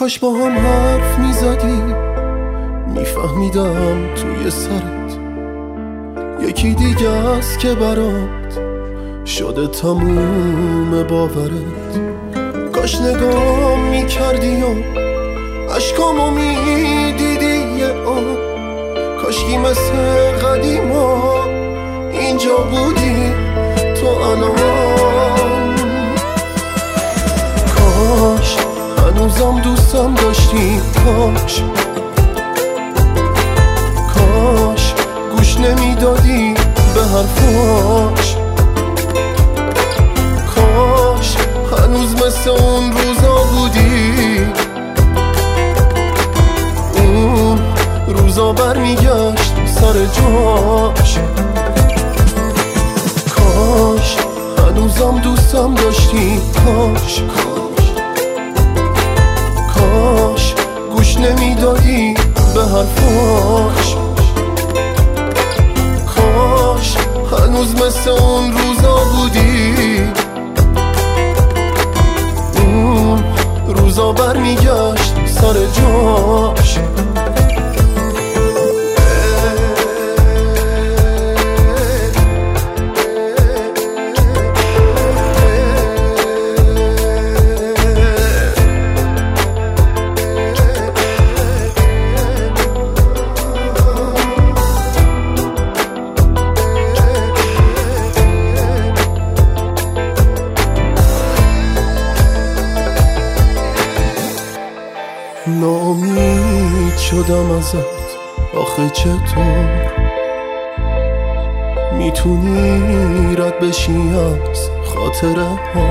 کاش با هم حرف میزدی، میفهمیدم توی سرت یکی دیگه است که برات شده تموم باورت. کاش نگاه میکردی و عشقامو میدیدی یه آن، کاشکی مثل قدیما اینجا بودی تو الان. کاش هنوزم دوستم داشتی، کاش گوش نمیدادی به حرفاش، کاش هنوز مثل اون روزا بودی، اون روزا برمیگشت سر جاش. کاش هنوزم دوستم داشتی، کاش گوش نمیدادی به حرفاش، کاش هنوز مثل اون روزا بودی، اون روزا برمیگشت سر جاش. ناامید شدم ازت، آخه چطور میتونی رد بشی از خاطره ها؟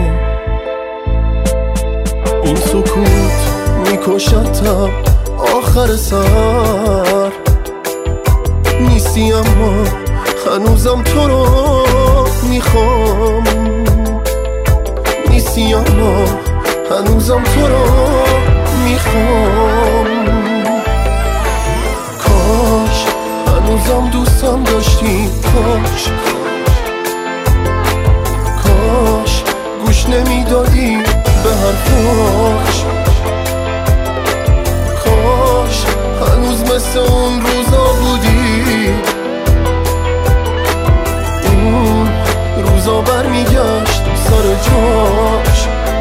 این سکوت میکشتم آخر سر، نیستی اما هنوزم تو رو میخوام، نیستی اما هنوزم تو رو میخوام. کاش هنوزم دوستم داشتی، کاش گوش نمیدادی به حرفاش، کاش هنوز مثل اون روزا بودی، اون روزا برمیگشت سر جاش.